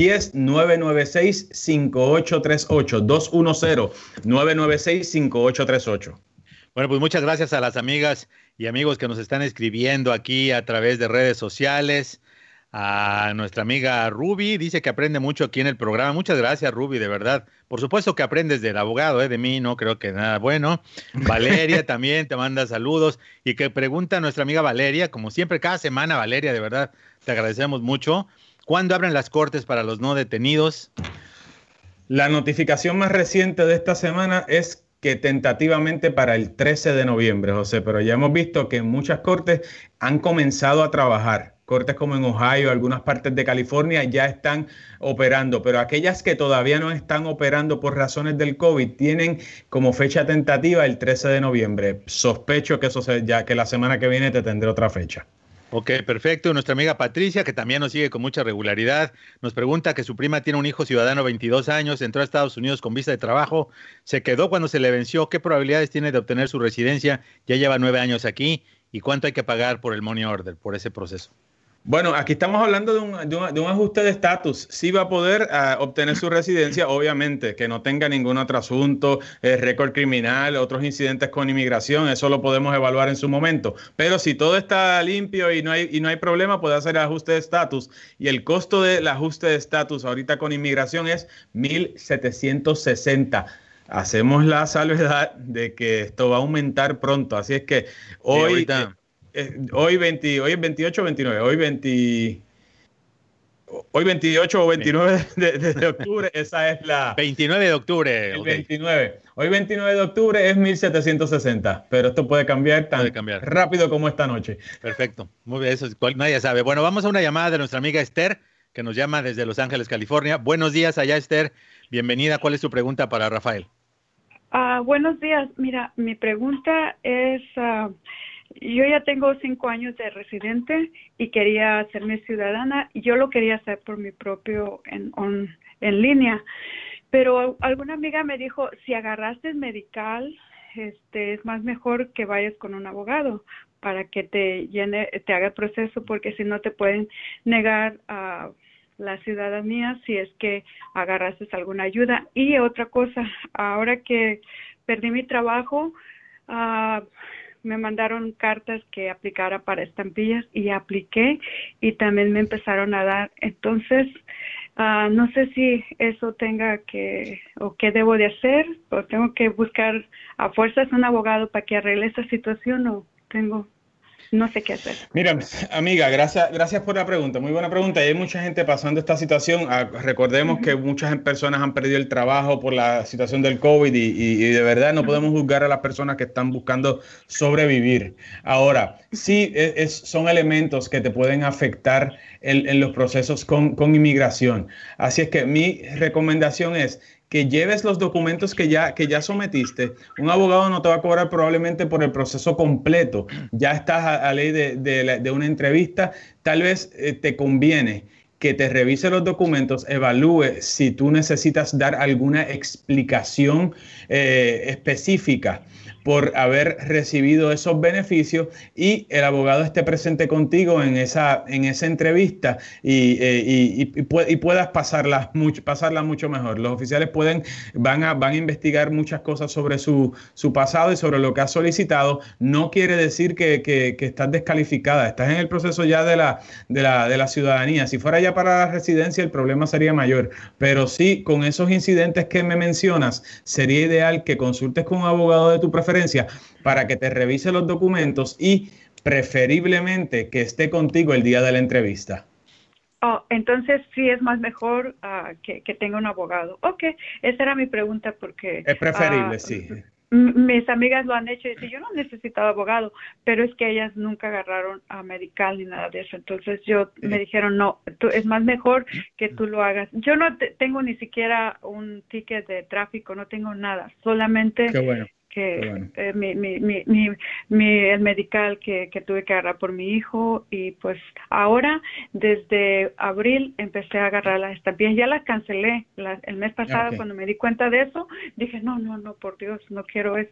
210-996-5838, 210-996-5838. Bueno, pues muchas gracias a las amigas y amigos que nos están escribiendo aquí a través de redes sociales. A nuestra amiga Ruby, dice que aprende mucho aquí en el programa. Muchas gracias, Ruby, de verdad. Por supuesto que aprendes del abogado, de mí no creo que nada bueno. Valeria también te manda saludos y que pregunta a nuestra amiga Valeria, como siempre, cada semana, Valeria, de verdad, te agradecemos mucho. ¿Cuándo abren las cortes para los no detenidos? La notificación más reciente de esta semana es que tentativamente para el 13 de noviembre, José, pero ya hemos visto que muchas cortes han comenzado a trabajar. Cortes como en Ohio, algunas partes de California ya están operando, pero aquellas que todavía no están operando por razones del COVID tienen como fecha tentativa el 13 de noviembre. Sospecho que eso ya que la semana que viene te tendré otra fecha. Ok, perfecto. Nuestra amiga Patricia, que también nos sigue con mucha regularidad, nos pregunta que su prima tiene un hijo ciudadano, 22 años, entró a Estados Unidos con visa de trabajo, se quedó cuando se le venció. ¿Qué probabilidades tiene de obtener su residencia? Ya lleva 9 años aquí. ¿Y cuánto hay que pagar por el money order, por ese proceso? Bueno, aquí estamos hablando de un ajuste de estatus. Sí va a poder obtener su residencia, obviamente, que no tenga ningún otro asunto, récord criminal, otros incidentes con inmigración, eso lo podemos evaluar en su momento. Pero si todo está limpio y no hay problema, puede hacer el ajuste de estatus. Y el costo del ajuste de estatus ahorita con inmigración es $1,760. Hacemos la salvedad de que esto va a aumentar pronto, así es que hoy... Hoy es 28 o 29, hoy 28 o 29 de octubre, esa es la... 29 de octubre. El 29. Hoy 29 de octubre es 1,760, pero esto puede cambiar tan rápido como esta noche. Perfecto, muy bien, eso nadie sabe. Bueno, vamos a una llamada de nuestra amiga Esther, que nos llama desde Los Ángeles, California. Buenos días allá, Esther. Bienvenida. ¿Cuál es tu pregunta para Rafael? Buenos días. Mira, mi pregunta es... yo ya tengo 5 años de residente y quería hacerme ciudadana. Yo lo quería hacer por mi propio en línea, pero alguna amiga me dijo, si agarraste medical, es más mejor que vayas con un abogado para que te haga el proceso, porque si no te pueden negar la ciudadanía si es que agarraste alguna ayuda. Y otra cosa, ahora que perdí mi trabajo, me mandaron cartas que aplicara para estampillas y apliqué y también me empezaron a dar. Entonces, no sé si eso tenga que, o qué debo de hacer, o tengo que buscar a fuerzas un abogado para que arregle esa situación, o no sé qué hacer. Mira, amiga, gracias por la pregunta. Muy buena pregunta. Y hay mucha gente pasando esta situación. Recordemos que muchas personas han perdido el trabajo por la situación del COVID y de verdad no podemos juzgar a las personas que están buscando sobrevivir. Ahora, sí, son elementos que te pueden afectar en los procesos con inmigración. Así es que mi recomendación es que lleves los documentos que ya sometiste. Un abogado no te va a cobrar probablemente por el proceso completo. Ya estás a ley de una entrevista. Tal vez te conviene que te revise los documentos, evalúe si tú necesitas dar alguna explicación específica por haber recibido esos beneficios y el abogado esté presente contigo en esa entrevista y puedas pasarla mucho mejor. Los oficiales van a investigar muchas cosas sobre su pasado y sobre lo que has solicitado. No quiere decir que estás descalificada, estás en el proceso ya de la ciudadanía. Si fuera ya para la residencia, el problema sería mayor, pero sí, con esos incidentes que me mencionas, sería ideal que consultes con un abogado de tu preferencia para que te revise los documentos y preferiblemente que esté contigo el día de la entrevista. Entonces sí es más mejor que tenga un abogado. Ok, esa era mi pregunta porque... Es preferible, sí. Mis amigas lo han hecho y dicen, yo no necesitaba abogado, pero es que ellas nunca agarraron a medical ni nada de eso. Entonces me dijeron, no, es más mejor que tú lo hagas. Yo no tengo ni siquiera un ticket de tráfico, no tengo nada, solamente... Qué bueno. que el medical que tuve que agarrar por mi hijo, y pues ahora desde abril empecé a agarrar las estampillas. Ya las cancelé el mes pasado. Cuando me di cuenta de eso, dije no, por Dios, no quiero eso.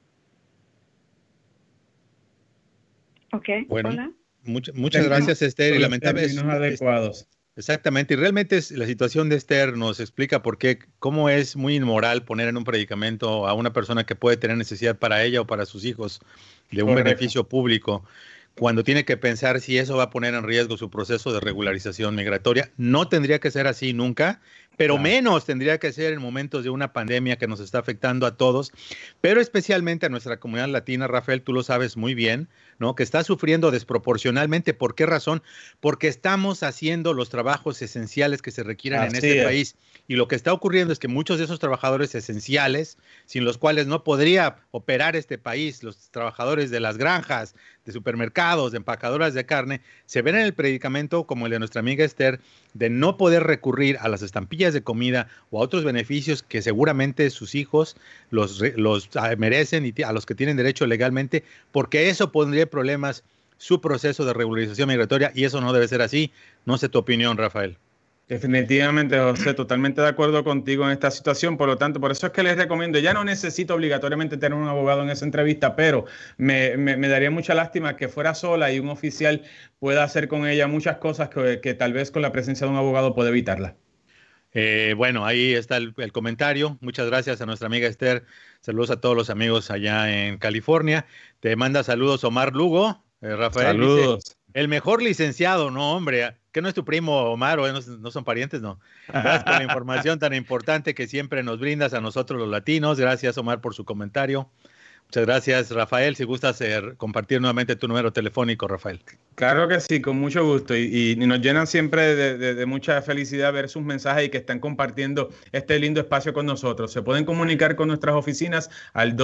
Bueno, hola. Muchas gracias, Esther. Y lamentablemente adecuados. Exactamente, y realmente la situación de Esther nos explica cómo es muy inmoral poner en un predicamento a una persona que puede tener necesidad para ella o para sus hijos de un beneficio público, cuando tiene que pensar si eso va a poner en riesgo su proceso de regularización migratoria. No tendría que ser así nunca, pero menos tendría que ser en momentos de una pandemia que nos está afectando a todos, pero especialmente a nuestra comunidad latina. Rafael, tú lo sabes muy bien, ¿no? Que está sufriendo desproporcionalmente. ¿Por qué razón? Porque estamos haciendo los trabajos esenciales que se requieren en este país. Y lo que está ocurriendo es que muchos de esos trabajadores esenciales, sin los cuales no podría operar este país, los trabajadores de las granjas, de supermercados, de empacadoras de carne, se ven en el predicamento como el de nuestra amiga Esther, de no poder recurrir a las estampillas de comida o a otros beneficios que seguramente sus hijos los merecen y a los que tienen derecho legalmente, porque eso pondría en problemas su proceso de regularización migratoria, y eso no debe ser así. No sé tu opinión, Rafael. Definitivamente, José, totalmente de acuerdo contigo en esta situación. Por lo tanto, por eso es que les recomiendo, ya no necesito obligatoriamente tener un abogado en esa entrevista, pero me daría mucha lástima que fuera sola y un oficial pueda hacer con ella muchas cosas que tal vez con la presencia de un abogado puede evitarla. Bueno, ahí está el comentario. Muchas gracias a nuestra amiga Esther. Saludos a todos los amigos allá en California. Te manda saludos Omar Lugo. Rafael, saludos. Dice, el mejor licenciado, no, hombre, ¿que no es tu primo Omar o no son parientes? No. Gracias por la información tan importante que siempre nos brindas a nosotros los latinos. Gracias, Omar, por su comentario. Muchas gracias, Rafael. Si gustas compartir nuevamente tu número telefónico, Rafael. Claro que sí, con mucho gusto. Y nos llenan siempre de mucha felicidad ver sus mensajes y que están compartiendo este lindo espacio con nosotros. Se pueden comunicar con nuestras oficinas al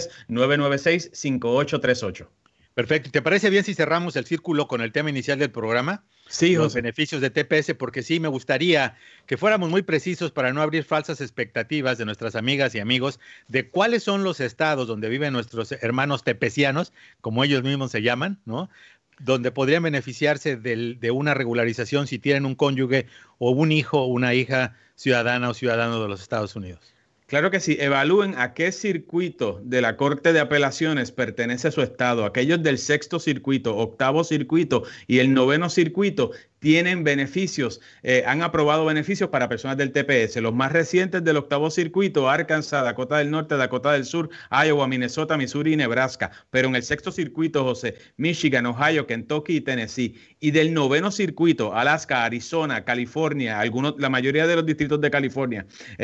210-996-5838. Perfecto. ¿Te parece bien si cerramos el círculo con el tema inicial del programa? Sí, los beneficios de TPS, porque sí, me gustaría que fuéramos muy precisos para no abrir falsas expectativas de nuestras amigas y amigos de cuáles son los estados donde viven nuestros hermanos tepecianos, como ellos mismos se llaman, ¿no? Donde podrían beneficiarse de una regularización si tienen un cónyuge o un hijo o una hija ciudadana o ciudadano de los Estados Unidos. Claro que sí, evalúen a qué circuito de la Corte de Apelaciones pertenece su estado. Aquellos del 6º circuito, 8º circuito y el 9º circuito tienen beneficios, han aprobado beneficios para personas del TPS. Los más recientes del 8º circuito, Arkansas, Dakota del Norte, Dakota del Sur, Iowa, Minnesota, Missouri y Nebraska. Pero en el 6º circuito, José, Michigan, Ohio, Kentucky y Tennessee. Y del 9º circuito, Alaska, Arizona, California, la mayoría de los distritos de California,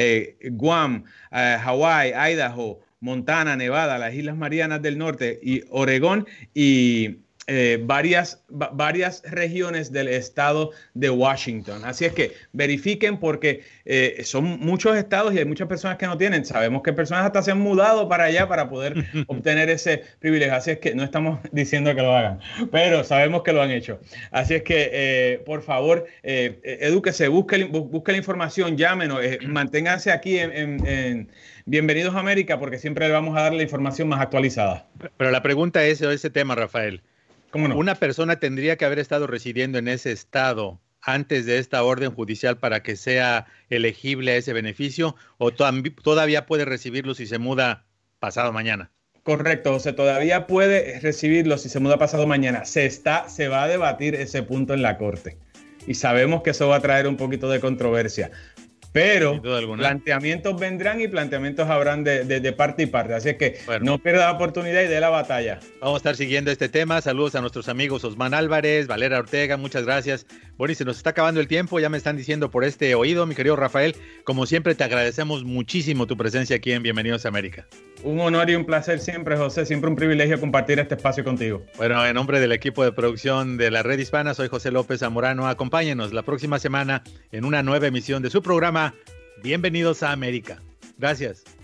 Guam, Hawaii, Idaho, Montana, Nevada, las Islas Marianas del Norte y Oregón y varias regiones del estado de Washington. Así es que verifiquen porque son muchos estados y hay muchas personas que no tienen. Sabemos que personas hasta se han mudado para allá para poder obtener ese privilegio. Así es que no estamos diciendo que lo hagan, pero sabemos que lo han hecho. Así es que, por favor, edúquese, busque la información, llámenos, manténganse aquí en Bienvenidos a América porque siempre le vamos a dar la información más actualizada. Pero la pregunta es ese tema, Rafael. ¿Cómo no? ¿Una persona tendría que haber estado residiendo en ese estado antes de esta orden judicial para que sea elegible a ese beneficio o todavía puede recibirlo si se muda pasado mañana? Correcto, José, todavía puede recibirlo si se muda pasado mañana. Se va a debatir ese punto en la corte y sabemos que eso va a traer un poquito de controversia. Pero planteamientos vendrán y planteamientos habrán de parte y parte. Así es que no pierda la oportunidad y dé la batalla. Vamos a estar siguiendo este tema. Saludos a nuestros amigos Osman Álvarez, Valera Ortega, muchas gracias. Bueno, y se nos está acabando el tiempo, ya me están diciendo por este oído, mi querido Rafael. Como siempre, te agradecemos muchísimo tu presencia aquí en Bienvenidos a América. Un honor y un placer siempre, José. Siempre un privilegio compartir este espacio contigo. Bueno, en nombre del equipo de producción de la Red Hispana, soy José López Zamorano. Acompáñenos la próxima semana en una nueva emisión de su programa Bienvenidos a América. Gracias.